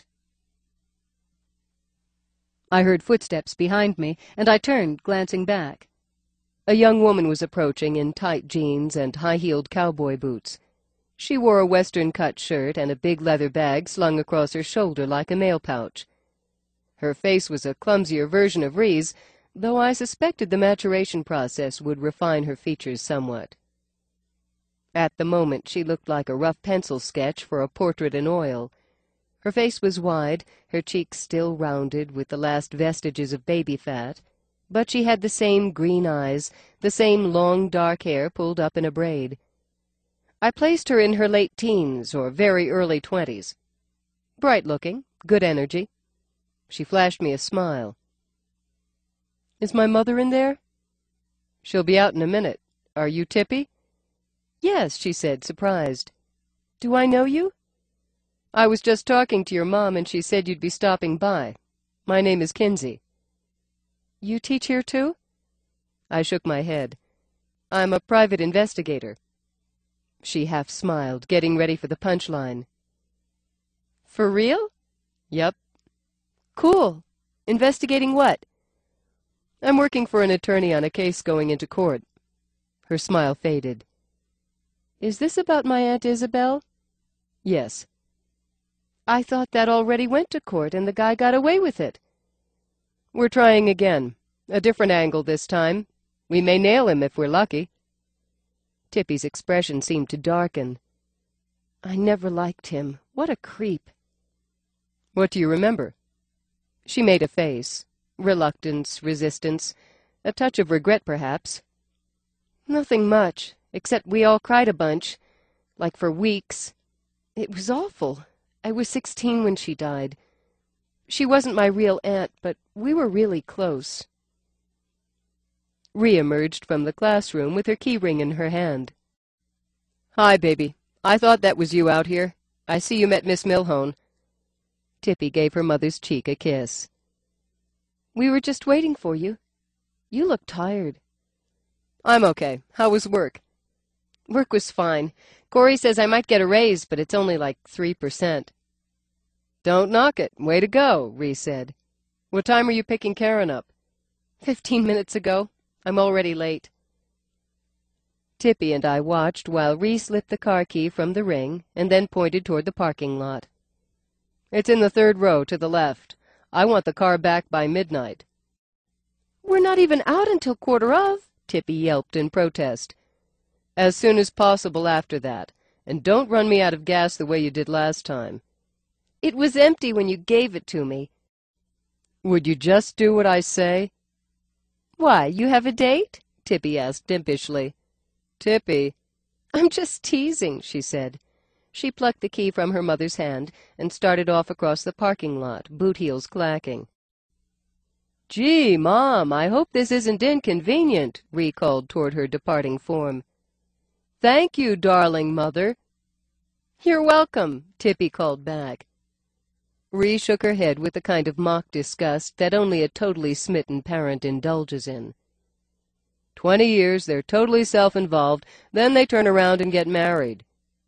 I heard footsteps behind me, and I turned, glancing back. A young woman was approaching in tight jeans and high-heeled cowboy boots. She wore a western-cut shirt and a big leather bag slung across her shoulder like a mail pouch. Her face was a clumsier version of Ree's, though I suspected the maturation process would refine her features somewhat. At the moment she looked like a rough pencil sketch for a portrait in oil. Her face was wide, her cheeks still rounded with the last vestiges of baby fat, but she had the same green eyes, the same long dark hair pulled up in a braid. I placed her in her late teens or very early twenties. Bright-looking, good energy. She flashed me a smile. "Is my mother in there?" "She'll be out in a minute. Are you Tippy?" "Yes," she said, surprised. "Do I know you?" "I was just talking to your mom, and she said you'd be stopping by. My name is Kinsey." "You teach here, too?" I shook my head. "I'm a private investigator." She half smiled, getting ready for the punchline. "For real?" "Yep." "Cool. Investigating what?" "I'm working for an attorney on a case going into court." Her smile faded. "Is this about my Aunt Isabel?" "Yes." "I thought that already went to court and the guy got away with it." "We're trying again. A different angle this time. We may nail him if we're lucky." Tippy's expression seemed to darken. "I never liked him. What a creep." "What do you remember?" She made a face. Reluctance, resistance, a touch of regret, perhaps. "Nothing much, except we all cried a bunch, like for weeks. It was awful. I was sixteen when she died. She wasn't my real aunt, but we were really close." Ree emerged from the classroom with her key ring in her hand. "Hi, baby. I thought that was you out here. I see you met Miss Milhone." Tippy gave her mother's cheek a kiss. "We were just waiting for you. You look tired." "I'm okay. How was work?" "Work was fine. Corey says I might get a raise, but it's only like three percent. "Don't knock it. Way to go," Rhys said. "What time are you picking Karen up?" Fifteen minutes ago. I'm already late." Tippy and I watched while Rhys slipped the car key from the ring and then pointed toward the parking lot. "It's in the third row to the left. I want the car back by midnight." "We're not even out until quarter of," Tippy yelped in protest. "As soon as possible after that. And don't run me out of gas the way you did last time." "It was empty when you gave it to me." "Would you just do what I say?" "Why, you have a date?" Tippy asked impishly. "Tippy." "I'm just teasing," she said. She plucked the key from her mother's hand and started off across the parking lot, boot heels clacking. "Gee, Mom, I hope this isn't inconvenient," Rhys called toward her departing form. "Thank you, darling mother." "You're welcome," Tippy called back. Rhys shook her head with the kind of mock disgust that only a totally smitten parent indulges in. Twenty years, they're totally self-involved, then they turn around and get married.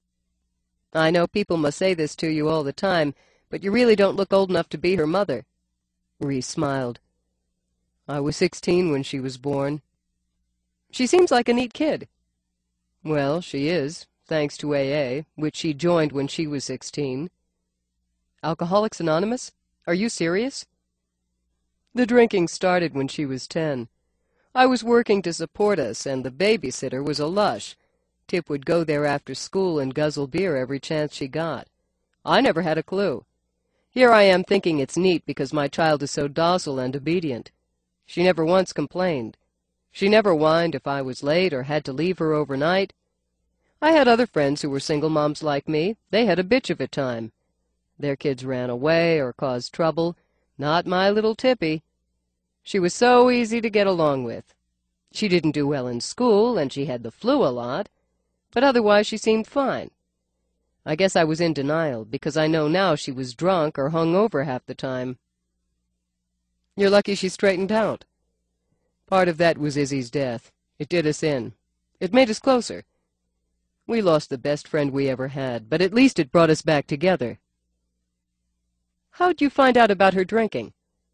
I know people must say this to you all the time, but you really don't look old enough to be her mother. Rhys smiled. I was sixteen when she was born. She seems like a neat kid. Well, she is, thanks to A A, which she joined when she was sixteen. Alcoholics Anonymous? Are you serious? The drinking started when she was ten. I was working to support us, and the babysitter was a lush. Tip would go there after school and guzzle beer every chance she got. I never had a clue. Here I am thinking it's neat because my child is so docile and obedient. She never once complained. She never whined if I was late or had to leave her overnight. I had other friends who were single moms like me. They had a bitch of a time. Their kids ran away or caused trouble. Not my little Tippy. She was so easy to get along with. She didn't do well in school, and she had the flu a lot, but otherwise she seemed fine. I guess I was in denial, because I know now she was drunk or hung over half the time. You're lucky she straightened out. Part of that was Izzy's death. It did us in. It made us closer. We lost the best friend we ever had, but at least it brought us back together. How'd you find out about her drinking?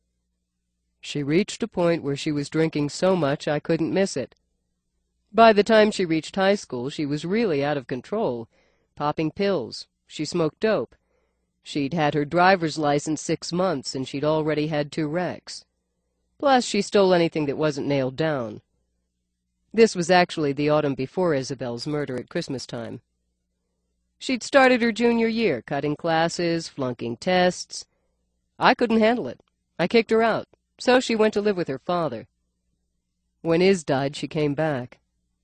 She reached a point where she was drinking so much I couldn't miss it. By the time she reached high school, she was really out of control, popping pills. She smoked dope. She'd had her driver's license six months, and she'd already had two wrecks. Plus, she stole anything that wasn't nailed down. This was actually the autumn before Isabel's murder at Christmas time. She'd started her junior year, cutting classes, flunking tests. I couldn't handle it. I kicked her out, so she went to live with her father. When Iz died, she came back.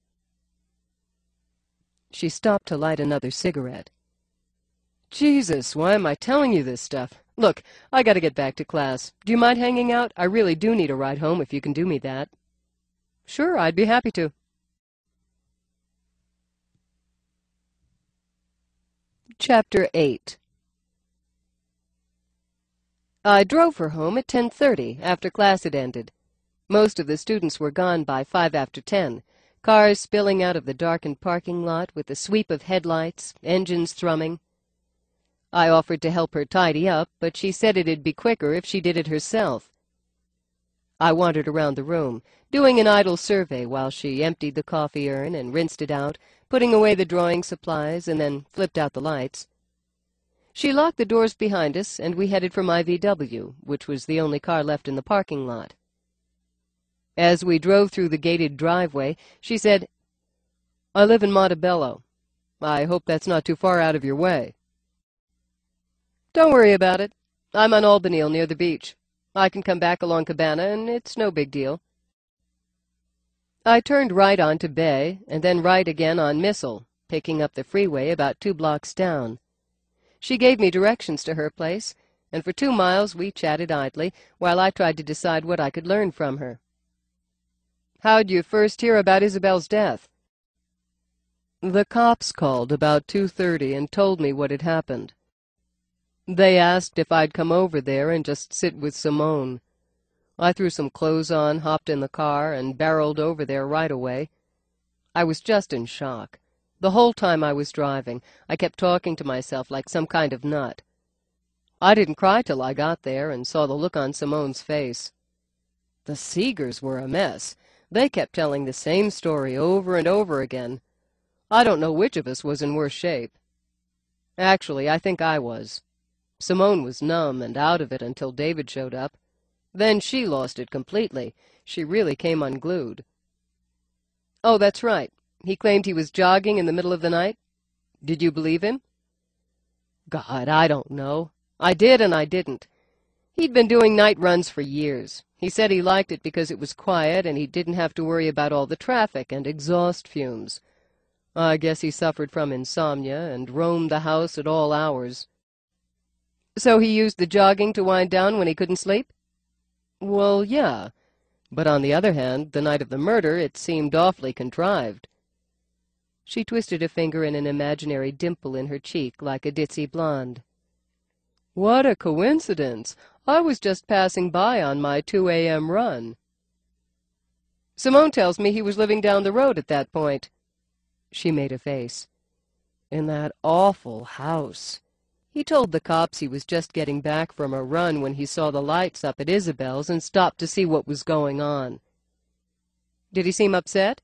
She stopped to light another cigarette. Jesus, why am I telling you this stuff? Look, I gotta get back to class. Do you mind hanging out? I really do need a ride home if you can do me that. Sure, I'd be happy to. Chapter eight. I drove her home at ten thirty, after class had ended. Most of the students were gone by five after ten, cars spilling out of the darkened parking lot with the sweep of headlights, engines thrumming. I offered to help her tidy up, but she said it'd be quicker if she did it herself. I wandered around the room, doing an idle survey while she emptied the coffee urn and rinsed it out, putting away the drawing supplies, and then flipped out the lights. She locked the doors behind us, and we headed for my V W, which was the only car left in the parking lot. As we drove through the gated driveway, she said, I live in Montebello. I hope that's not too far out of your way. Don't worry about it. I'm on Albanil near the beach. I can come back along Cabana, and it's no big deal. I turned right on to Bay, and then right again on Missile, picking up the freeway about two blocks down. She gave me directions to her place, and for two miles we chatted idly, while I tried to decide what I could learn from her. How'd you first hear about Isabel's death? The cops called about two thirty and told me what had happened. They asked if I'd come over there and just sit with Simone. I threw some clothes on, hopped in the car, and barreled over there right away. I was just in shock. The whole time I was driving, I kept talking to myself like some kind of nut. I didn't cry till I got there and saw the look on Simone's face. The Seegers were a mess. They kept telling the same story over and over again. I don't know which of us was in worse shape. Actually, I think I was. Simone was numb and out of it until David showed up. Then she lost it completely. She really came unglued. Oh, that's right. He claimed he was jogging in the middle of the night. Did you believe him? God, I don't know. I did and I didn't. He'd been doing night runs for years. He said he liked it because it was quiet and he didn't have to worry about all the traffic and exhaust fumes. I guess he suffered from insomnia and roamed the house at all hours. So he used the jogging to wind down when he couldn't sleep? Well, yeah. But on the other hand, the night of the murder, it seemed awfully contrived. She twisted a finger in an imaginary dimple in her cheek like a ditzy blonde. What a coincidence! I was just passing by on my two A M run. Simone tells me he was living down the road at that point. She made a face. In that awful house. He told the cops he was just getting back from a run when he saw the lights up at Isabel's and stopped to see what was going on. Did he seem upset?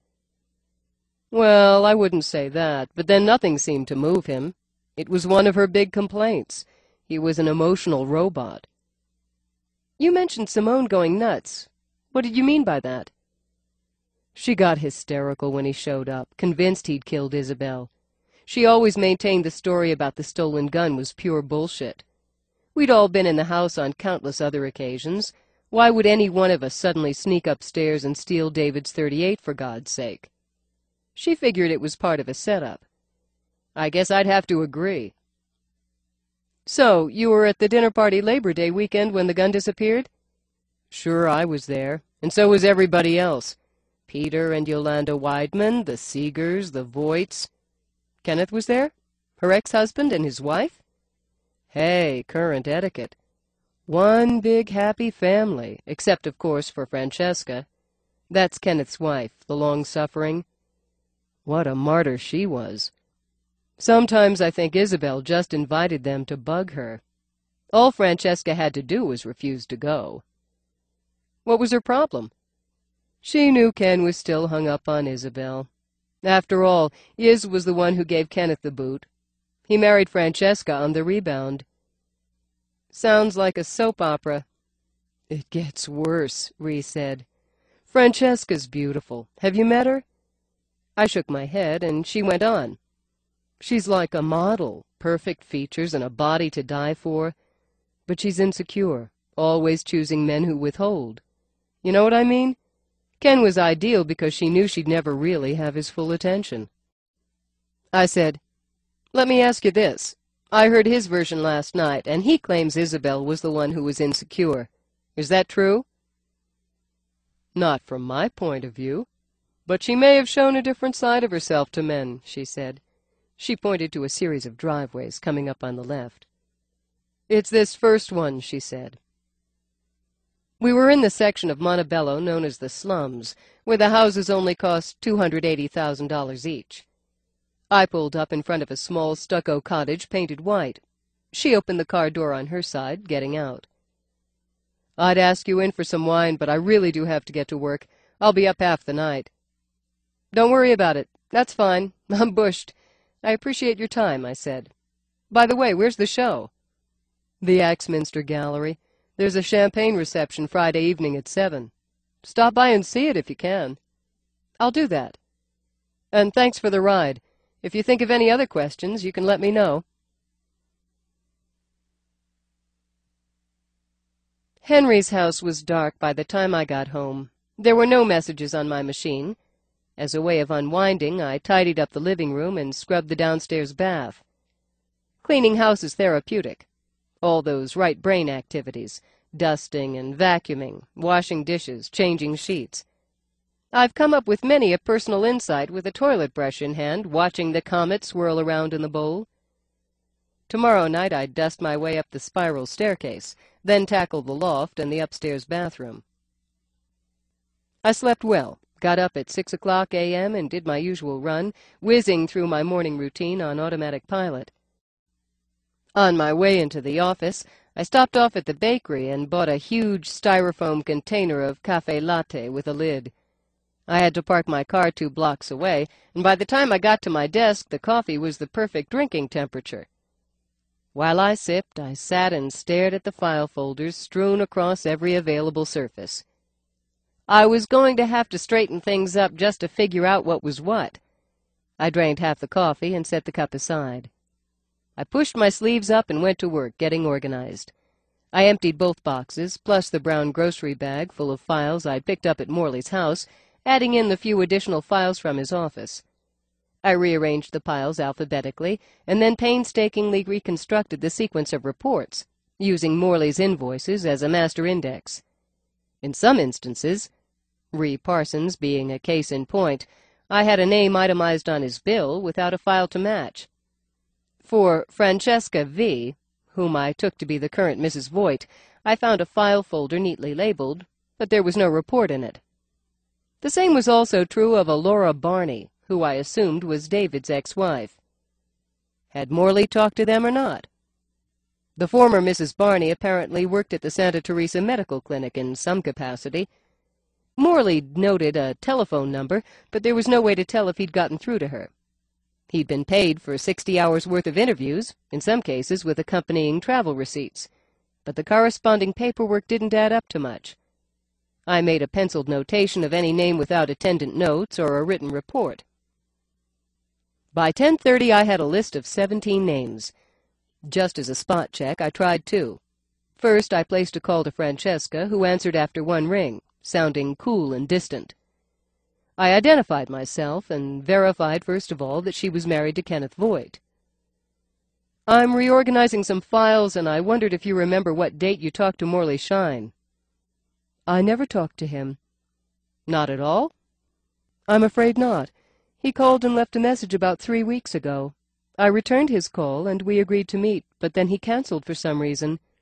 Well, I wouldn't say that, but then nothing seemed to move him. It was one of her big complaints. He was an emotional robot. You mentioned Simone going nuts. What did you mean by that? She got hysterical when he showed up, convinced he'd killed Isabel. She always maintained the story about the stolen gun was pure bullshit. We'd all been in the house on countless other occasions. Why would any one of us suddenly sneak upstairs and steal David's thirty-eight, for God's sake? She figured it was part of a setup. I guess I'd have to agree. So, you were at the dinner party Labor Day weekend when the gun disappeared? Sure, I was there, and so was everybody else. Peter and Yolanda Weidman, the Seegers, the Voigts. Kenneth was there? Her ex-husband and his wife? Hey, current etiquette. One big happy family, except, of course, for Francesca. That's Kenneth's wife, the long-suffering. What a martyr she was. Sometimes I think Isabel just invited them to bug her. All Francesca had to do was refuse to go. What was her problem? She knew Ken was still hung up on Isabel. After all, Iz was the one who gave Kenneth the boot. He married Francesca on the rebound. Sounds like a soap opera. It gets worse, Rhys said. Francesca's beautiful. Have you met her? I shook my head, and she went on. She's like a model, perfect features and a body to die for. But she's insecure, always choosing men who withhold. You know what I mean? Ken was ideal because she knew she'd never really have his full attention. I said, let me ask you this. I heard his version last night, and he claims Isabel was the one who was insecure. Is that true? Not from my point of view. But she may have shown a different side of herself to men, she said. She pointed to a series of driveways coming up on the left. It's this first one, she said. We were in the section of Montebello known as the slums, where the houses only cost two hundred eighty thousand dollars each. I pulled up in front of a small stucco cottage painted white. She opened the car door on her side, getting out. I'd ask you in for some wine, but I really do have to get to work. I'll be up half the night. Don't worry about it. That's fine. I'm bushed. I appreciate your time, I said. By the way, where's the show? The Axminster Gallery. There's a champagne reception Friday evening at seven. Stop by and see it if you can. I'll do that. And thanks for the ride. If you think of any other questions, you can let me know. Henry's house was dark by the time I got home. There were no messages on my machine. As a way of unwinding, I tidied up the living room and scrubbed the downstairs bath. Cleaning house is therapeutic. All those right brain activities, dusting and vacuuming, washing dishes, changing sheets. I've come up with many a personal insight with a toilet brush in hand, watching the comet swirl around in the bowl. Tomorrow night I'd dust my way up the spiral staircase, then tackle the loft and the upstairs bathroom. I slept well. Got up at six o'clock a m and did my usual run, whizzing through my morning routine on automatic pilot. On my way into the office, I stopped off at the bakery and bought a huge styrofoam container of cafe latte with a lid. I had to park my car two blocks away, and by the time I got to my desk, the coffee was the perfect drinking temperature. While I sipped, I sat and stared at the file folders strewn across every available surface. I was going to have to straighten things up just to figure out what was what. I drained half the coffee and set the cup aside. I pushed my sleeves up and went to work, getting organized. I emptied both boxes, plus the brown grocery bag full of files I'd picked up at Morley's house, adding in the few additional files from his office. I rearranged the piles alphabetically, and then painstakingly reconstructed the sequence of reports, using Morley's invoices as a master index. In some instances, Ree Parsons being a case in point, I had a name itemized on his bill without a file to match. For Francesca V., whom I took to be the current Missus Voigt, I found a file folder neatly labeled, but there was no report in it. The same was also true of a Laura Barney, who I assumed was David's ex-wife. Had Morley talked to them or not? The former Missus Barney apparently worked at the Santa Teresa Medical Clinic in some capacity. Morley noted a telephone number, but there was no way to tell if he'd gotten through to her. He'd been paid for sixty hours' worth of interviews, in some cases with accompanying travel receipts, but the corresponding paperwork didn't add up to much. I made a penciled notation of any name without attendant notes or a written report. By ten thirty I had a list of seventeen names. Just as a spot check, I tried two. First, I placed a call to Francesca, who answered after one ring, sounding cool and distant. I identified myself and verified, first of all, that she was married to Kenneth Voigt. "I'm reorganizing some files, and I wondered if you remember what date you talked to Morley Shine." "I never talked to him." "Not at all?" "I'm afraid not. He called and left a message about three weeks ago. I returned his call, and we agreed to meet, but then he canceled for some reason.